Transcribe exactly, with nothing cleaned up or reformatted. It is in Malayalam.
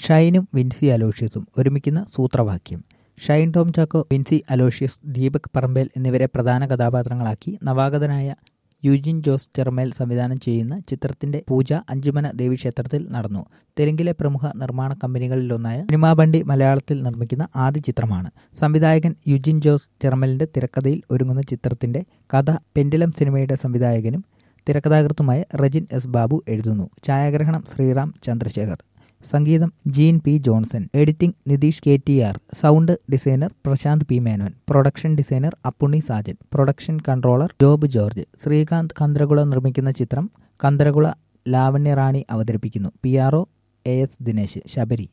ഷൈനും വിൻസി അലോഷ്യസും ഒരുമിക്കുന്ന സൂത്രവാക്യം. ഷൈൻ ടോം ചാക്കോ, വിൻസി അലോഷ്യസ്, ദീപക് പറമ്പേൽ എന്നിവരെ പ്രധാന കഥാപാത്രങ്ങളാക്കി നവാഗതനായ യുജിൻ ജോസ് ചെറുമേൽ സംവിധാനം ചെയ്യുന്ന ചിത്രത്തിന്റെ പൂജ അഞ്ചുമന ദേവീക്ഷേത്രത്തിൽ നടന്നു. തെലുങ്കിലെ പ്രമുഖ നിർമ്മാണ കമ്പനികളിലൊന്നായ സിനിമാ ബണ്ടി മലയാളത്തിൽ നിർമ്മിക്കുന്ന ആദ്യ ചിത്രമാണ്. സംവിധായകൻ യുജിൻ ജോസ് ചെറുമേലിന്റെ തിരക്കഥയിൽ ഒരുങ്ങുന്ന ചിത്രത്തിന്റെ കഥ പെൻഡിലം സിനിമയുടെ സംവിധായകനും തിരക്കഥാകൃത്തുമായ റജിൻ എസ് ബാബു എഴുതുന്നു. ഛായാഗ്രഹണം ശ്രീറാം ചന്ദ്രശേഖർ. സംഗീതം Jean P Johnson. Editing Nitheesh K T R. Sound designer Prasanth P Menon. Production designer Appunni Sajan. Production controller Job George. Srikanth Kandragula നിർമ്മിക്കുന്ന ചിത്രം കന്തരകുള ലാവണ്യ റാണി അവതരിപ്പിക്കുന്നു. P R O A S Dinesh. Sabari.